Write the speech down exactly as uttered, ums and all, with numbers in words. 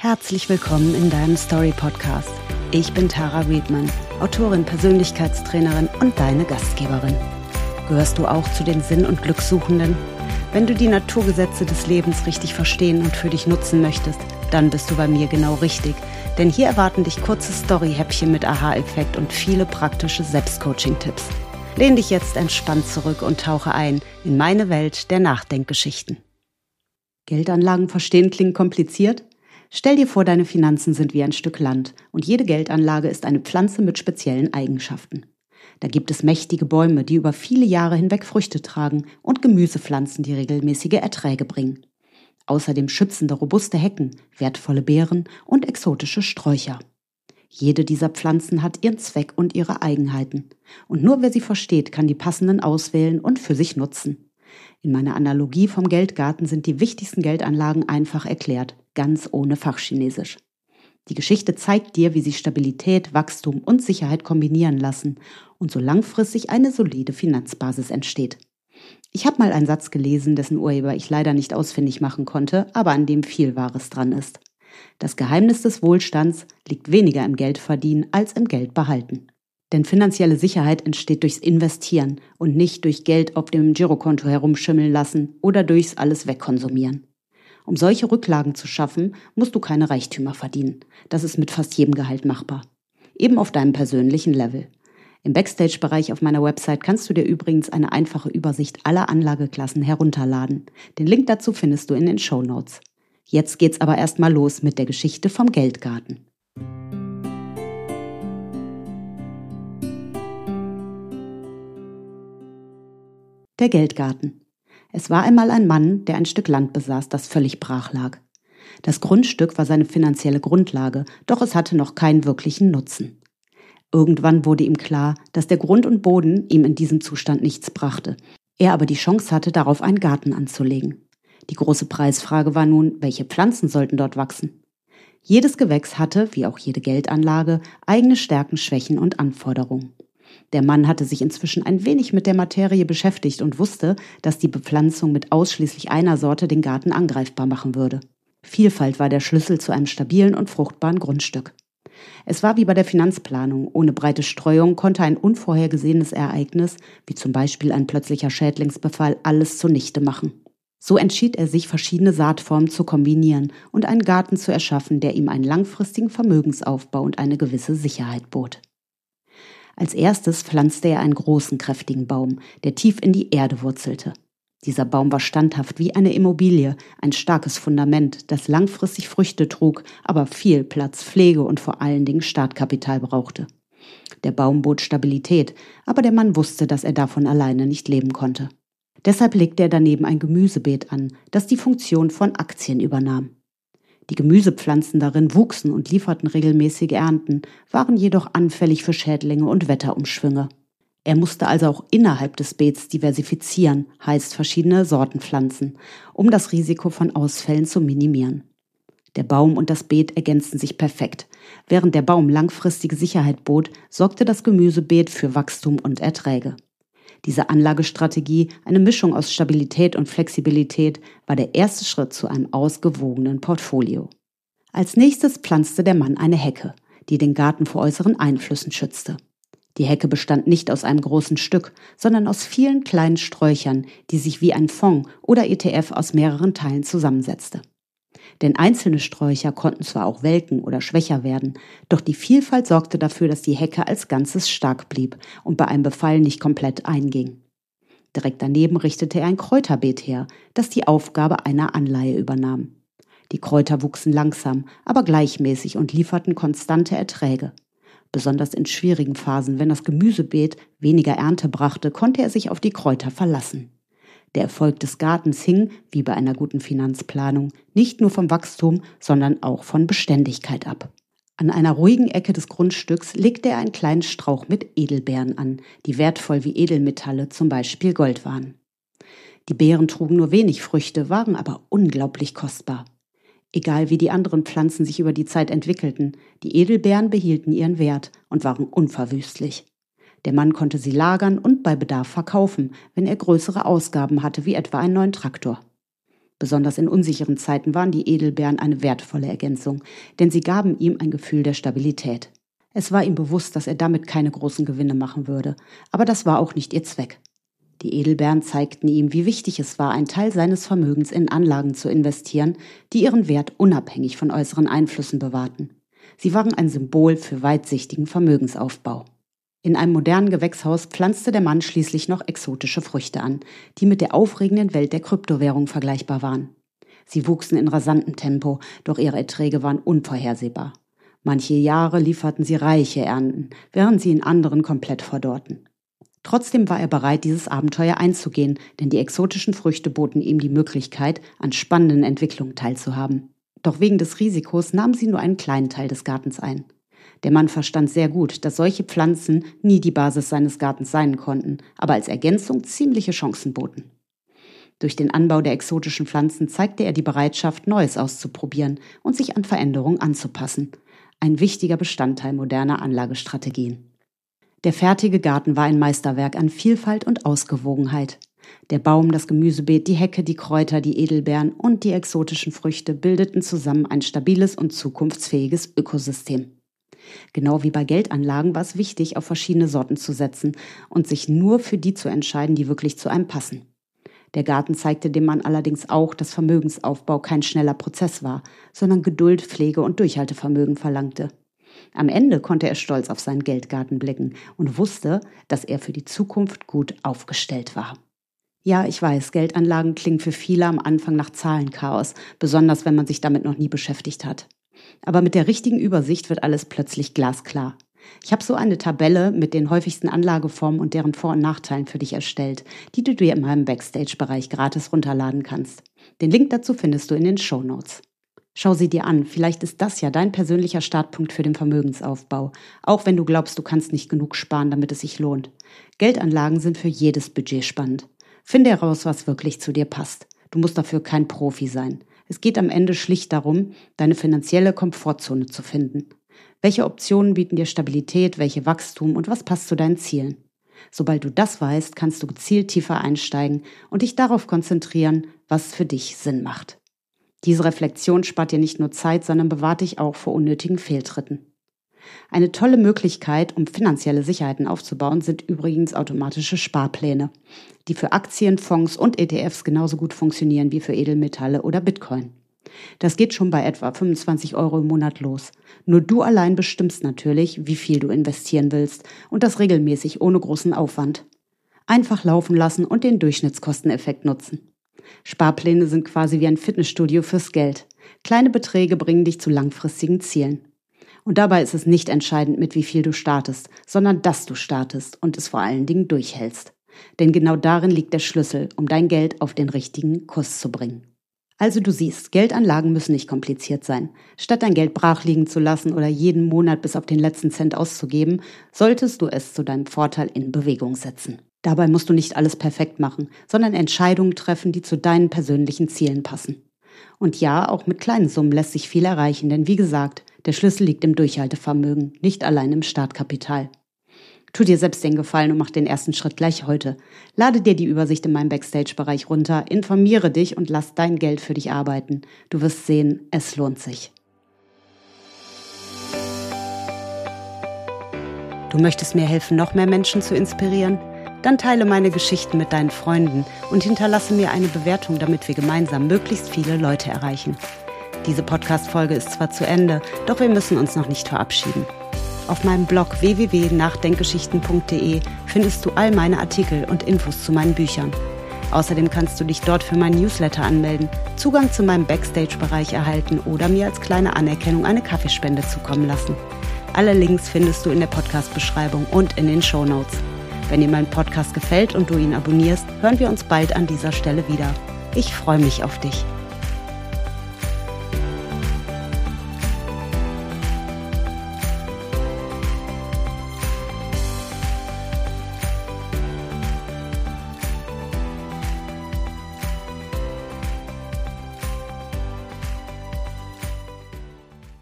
Herzlich willkommen in deinem Story-Podcast. Ich bin Tara Riedman, Autorin, Persönlichkeitstrainerin und deine Gastgeberin. Gehörst du auch zu den Sinn- und Glückssuchenden? Wenn du die Naturgesetze des Lebens richtig verstehen und für dich nutzen möchtest, dann bist du bei mir genau richtig. Denn hier erwarten dich kurze Story-Häppchen mit Aha-Effekt und viele praktische Selbstcoaching-Tipps. Lehn dich jetzt entspannt zurück und tauche ein in meine Welt der Nachdenkgeschichten. Geldanlagen verstehen klingt kompliziert? Stell dir vor, deine Finanzen sind wie ein Stück Land und jede Geldanlage ist eine Pflanze mit speziellen Eigenschaften. Da gibt es mächtige Bäume, die über viele Jahre hinweg Früchte tragen und Gemüsepflanzen, die regelmäßige Erträge bringen. Außerdem schützende, robuste Hecken, wertvolle Beeren und exotische Sträucher. Jede dieser Pflanzen hat ihren Zweck und ihre Eigenheiten. Und nur wer sie versteht, kann die passenden auswählen und für sich nutzen. In meiner Analogie vom Geldgarten sind die wichtigsten Geldanlagen einfach erklärt, ganz ohne Fachchinesisch. Die Geschichte zeigt dir, wie sie Stabilität, Wachstum und Sicherheit kombinieren lassen und so langfristig eine solide Finanzbasis entsteht. Ich habe mal einen Satz gelesen, dessen Urheber ich leider nicht ausfindig machen konnte, aber an dem viel Wahres dran ist. Das Geheimnis des Wohlstands liegt weniger im Geldverdienen als im Geldbehalten. Denn finanzielle Sicherheit entsteht durchs Investieren und nicht durch Geld auf dem Girokonto herumschimmeln lassen oder durchs alles wegkonsumieren. Um solche Rücklagen zu schaffen, musst du keine Reichtümer verdienen. Das ist mit fast jedem Gehalt machbar. Eben auf deinem persönlichen Level. Im Backstage-Bereich auf meiner Website kannst du dir übrigens eine einfache Übersicht aller Anlageklassen herunterladen. Den Link dazu findest du in den Shownotes. Jetzt geht's aber erstmal los mit der Geschichte vom Geldgarten. Der Geldgarten. Es war einmal ein Mann, der ein Stück Land besaß, das völlig brach lag. Das Grundstück war seine finanzielle Grundlage, doch es hatte noch keinen wirklichen Nutzen. Irgendwann wurde ihm klar, dass der Grund und Boden ihm in diesem Zustand nichts brachte. Er aber die Chance hatte, darauf einen Garten anzulegen. Die große Preisfrage war nun, welche Pflanzen sollten dort wachsen? Jedes Gewächs hatte, wie auch jede Geldanlage, eigene Stärken, Schwächen und Anforderungen. Der Mann hatte sich inzwischen ein wenig mit der Materie beschäftigt und wusste, dass die Bepflanzung mit ausschließlich einer Sorte den Garten angreifbar machen würde. Vielfalt war der Schlüssel zu einem stabilen und fruchtbaren Grundstück. Es war wie bei der Finanzplanung. Ohne breite Streuung konnte ein unvorhergesehenes Ereignis, wie zum Beispiel ein plötzlicher Schädlingsbefall, alles zunichte machen. So entschied er sich, verschiedene Saatformen zu kombinieren und einen Garten zu erschaffen, der ihm einen langfristigen Vermögensaufbau und eine gewisse Sicherheit bot. Als erstes pflanzte er einen großen, kräftigen Baum, der tief in die Erde wurzelte. Dieser Baum war standhaft wie eine Immobilie, ein starkes Fundament, das langfristig Früchte trug, aber viel Platz, Pflege und vor allen Dingen Startkapital brauchte. Der Baum bot Stabilität, aber der Mann wusste, dass er davon alleine nicht leben konnte. Deshalb legte er daneben ein Gemüsebeet an, das die Funktion von Aktien übernahm. Die Gemüsepflanzen darin wuchsen und lieferten regelmäßige Ernten, waren jedoch anfällig für Schädlinge und Wetterumschwünge. Er musste also auch innerhalb des Beets diversifizieren, heißt verschiedene Sorten pflanzen, um das Risiko von Ausfällen zu minimieren. Der Baum und das Beet ergänzten sich perfekt. Während der Baum langfristige Sicherheit bot, sorgte das Gemüsebeet für Wachstum und Erträge. Diese Anlagestrategie, eine Mischung aus Stabilität und Flexibilität, war der erste Schritt zu einem ausgewogenen Portfolio. Als nächstes pflanzte der Mann eine Hecke, die den Garten vor äußeren Einflüssen schützte. Die Hecke bestand nicht aus einem großen Stück, sondern aus vielen kleinen Sträuchern, die sich wie ein Fonds oder E T F aus mehreren Teilen zusammensetzte. Denn einzelne Sträucher konnten zwar auch welken oder schwächer werden, doch die Vielfalt sorgte dafür, dass die Hecke als Ganzes stark blieb und bei einem Befall nicht komplett einging. Direkt daneben richtete er ein Kräuterbeet her, das die Aufgabe einer Anleihe übernahm. Die Kräuter wuchsen langsam, aber gleichmäßig und lieferten konstante Erträge. Besonders in schwierigen Phasen, wenn das Gemüsebeet weniger Ernte brachte, konnte er sich auf die Kräuter verlassen. Der Erfolg des Gartens hing, wie bei einer guten Finanzplanung, nicht nur vom Wachstum, sondern auch von Beständigkeit ab. An einer ruhigen Ecke des Grundstücks legte er einen kleinen Strauch mit Edelbeeren an, die wertvoll wie Edelmetalle, zum Beispiel Gold waren. Die Beeren trugen nur wenig Früchte, waren aber unglaublich kostbar. Egal wie die anderen Pflanzen sich über die Zeit entwickelten, die Edelbeeren behielten ihren Wert und waren unverwüstlich. Der Mann konnte sie lagern und bei Bedarf verkaufen, wenn er größere Ausgaben hatte, wie etwa einen neuen Traktor. Besonders in unsicheren Zeiten waren die Edelbeeren eine wertvolle Ergänzung, denn sie gaben ihm ein Gefühl der Stabilität. Es war ihm bewusst, dass er damit keine großen Gewinne machen würde, aber das war auch nicht ihr Zweck. Die Edelbeeren zeigten ihm, wie wichtig es war, einen Teil seines Vermögens in Anlagen zu investieren, die ihren Wert unabhängig von äußeren Einflüssen bewahrten. Sie waren ein Symbol für weitsichtigen Vermögensaufbau. In einem modernen Gewächshaus pflanzte der Mann schließlich noch exotische Früchte an, die mit der aufregenden Welt der Kryptowährung vergleichbar waren. Sie wuchsen in rasantem Tempo, doch ihre Erträge waren unvorhersehbar. Manche Jahre lieferten sie reiche Ernten, während sie in anderen komplett verdorrten. Trotzdem war er bereit, dieses Abenteuer einzugehen, denn die exotischen Früchte boten ihm die Möglichkeit, an spannenden Entwicklungen teilzuhaben. Doch wegen des Risikos nahmen sie nur einen kleinen Teil des Gartens ein. Der Mann verstand sehr gut, dass solche Pflanzen nie die Basis seines Gartens sein konnten, aber als Ergänzung ziemliche Chancen boten. Durch den Anbau der exotischen Pflanzen zeigte er die Bereitschaft, Neues auszuprobieren und sich an Veränderungen anzupassen. Ein wichtiger Bestandteil moderner Anlagestrategien. Der fertige Garten war ein Meisterwerk an Vielfalt und Ausgewogenheit. Der Baum, das Gemüsebeet, die Hecke, die Kräuter, die Edelbeeren und die exotischen Früchte bildeten zusammen ein stabiles und zukunftsfähiges Ökosystem. Genau wie bei Geldanlagen war es wichtig, auf verschiedene Sorten zu setzen und sich nur für die zu entscheiden, die wirklich zu einem passen. Der Garten zeigte dem Mann allerdings auch, dass Vermögensaufbau kein schneller Prozess war, sondern Geduld, Pflege und Durchhaltevermögen verlangte. Am Ende konnte er stolz auf seinen Geldgarten blicken und wusste, dass er für die Zukunft gut aufgestellt war. Ja, ich weiß, Geldanlagen klingen für viele am Anfang nach Zahlenchaos, besonders wenn man sich damit noch nie beschäftigt hat. Aber mit der richtigen Übersicht wird alles plötzlich glasklar. Ich habe so eine Tabelle mit den häufigsten Anlageformen und deren Vor- und Nachteilen für dich erstellt, die du dir in meinem Backstage-Bereich gratis runterladen kannst. Den Link dazu findest du in den Shownotes. Schau sie dir an, vielleicht ist das ja dein persönlicher Startpunkt für den Vermögensaufbau, auch wenn du glaubst, du kannst nicht genug sparen, damit es sich lohnt. Geldanlagen sind für jedes Budget spannend. Finde heraus, was wirklich zu dir passt. Du musst dafür kein Profi sein. Es geht am Ende schlicht darum, deine finanzielle Komfortzone zu finden. Welche Optionen bieten dir Stabilität, welche Wachstum und was passt zu deinen Zielen? Sobald du das weißt, kannst du gezielt tiefer einsteigen und dich darauf konzentrieren, was für dich Sinn macht. Diese Reflexion spart dir nicht nur Zeit, sondern bewahrt dich auch vor unnötigen Fehltritten. Eine tolle Möglichkeit, um finanzielle Sicherheiten aufzubauen, sind übrigens automatische Sparpläne, die für Aktien, Fonds und E T Fs genauso gut funktionieren wie für Edelmetalle oder Bitcoin. Das geht schon bei etwa fünfundzwanzig Euro im Monat los. Nur du allein bestimmst natürlich, wie viel du investieren willst und das regelmäßig ohne großen Aufwand. Einfach laufen lassen und den Durchschnittskosteneffekt nutzen. Sparpläne sind quasi wie ein Fitnessstudio fürs Geld. Kleine Beträge bringen dich zu langfristigen Zielen. Und dabei ist es nicht entscheidend, mit wie viel du startest, sondern dass du startest und es vor allen Dingen durchhältst. Denn genau darin liegt der Schlüssel, um dein Geld auf den richtigen Kurs zu bringen. Also du siehst, Geldanlagen müssen nicht kompliziert sein. Statt dein Geld brach liegen zu lassen oder jeden Monat bis auf den letzten Cent auszugeben, solltest du es zu deinem Vorteil in Bewegung setzen. Dabei musst du nicht alles perfekt machen, sondern Entscheidungen treffen, die zu deinen persönlichen Zielen passen. Und ja, auch mit kleinen Summen lässt sich viel erreichen, denn wie gesagt, der Schlüssel liegt im Durchhaltevermögen, nicht allein im Startkapital. Tu dir selbst den Gefallen und mach den ersten Schritt gleich heute. Lade dir die Übersicht in meinem Backstage-Bereich runter, informiere dich und lass dein Geld für dich arbeiten. Du wirst sehen, es lohnt sich. Du möchtest mir helfen, noch mehr Menschen zu inspirieren? Dann teile meine Geschichten mit deinen Freunden und hinterlasse mir eine Bewertung, damit wir gemeinsam möglichst viele Leute erreichen. Diese Podcast-Folge ist zwar zu Ende, doch wir müssen uns noch nicht verabschieden. Auf meinem Blog w w w punkt nachdenkgeschichten punkt d e findest du all meine Artikel und Infos zu meinen Büchern. Außerdem kannst du dich dort für meinen Newsletter anmelden, Zugang zu meinem Backstage-Bereich erhalten oder mir als kleine Anerkennung eine Kaffeespende zukommen lassen. Alle Links findest du in der Podcast-Beschreibung und in den Shownotes. Wenn dir mein Podcast gefällt und du ihn abonnierst, hören wir uns bald an dieser Stelle wieder. Ich freue mich auf dich.